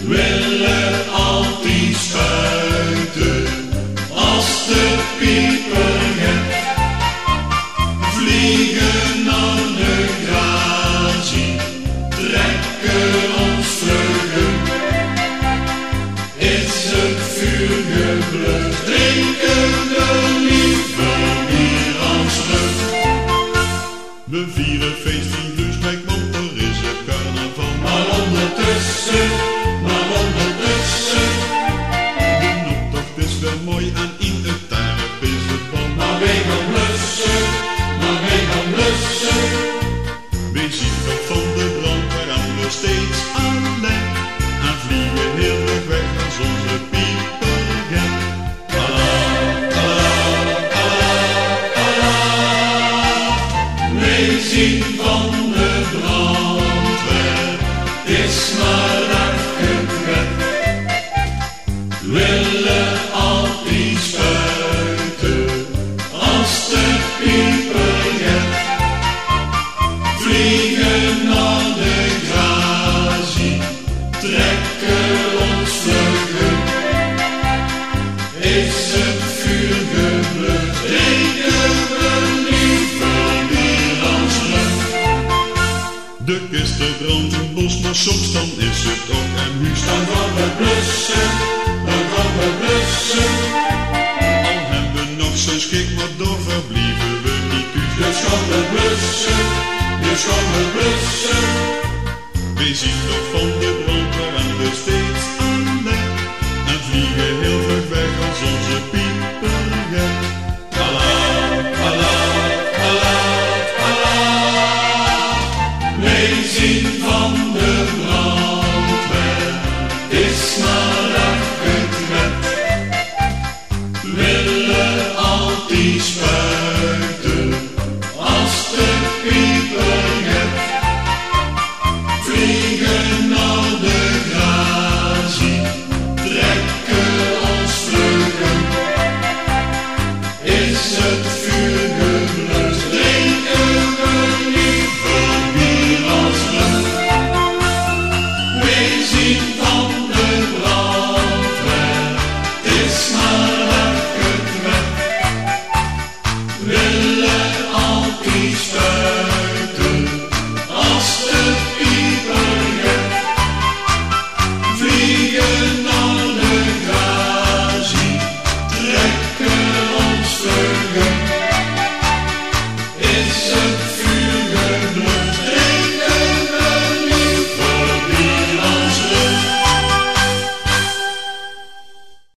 willen altijd spuiten als de pieper hebt. Vliegen naar de grazie, trekken ons vluggen. Is het vuur geblust, drinken we liever bier als lucht. We vieren feest in Heuswijk, want er is het carnaval. Maar ondertussen, de optocht is wel mooi en in het daarop is het bal. maar wij gaan blussen. We zien toch van de brandweer en we steeds alleen. En vliegen heel erg weg als onze piepergek. Wij zien van de brandweer, het is maar afgepret. Willen altijd spuiten als de pieper hebt. Vliegen naar de grazie, trekken ons vluggen. Is het vuur geblust, drinken we liever bier als lucht. De kisten brandt een bos, maar soms dan is het ook een huis. Dan gaan we blussen. Al hebben we nog zo'n schik, maar door verblieven we niet thuis. Dus gaan we blussen. We zien toch van de brandweer en we steeds alleen. En vliegen heel vlug weg als onze piepergek. Wij zien van de brandweer, het is maar afgetret. Willen altijd spuiten als de pieper hebt. Vliegen naar de grazie, trekken ons vluggen. Is het vuur geblust, drinken we liever bier als lucht. Wij zien van de brandweer, het is maar afgetret. Willen altijd spuiten als de pieper hebt. Vliegen naar de grazie, trekken ons vluggen. Is het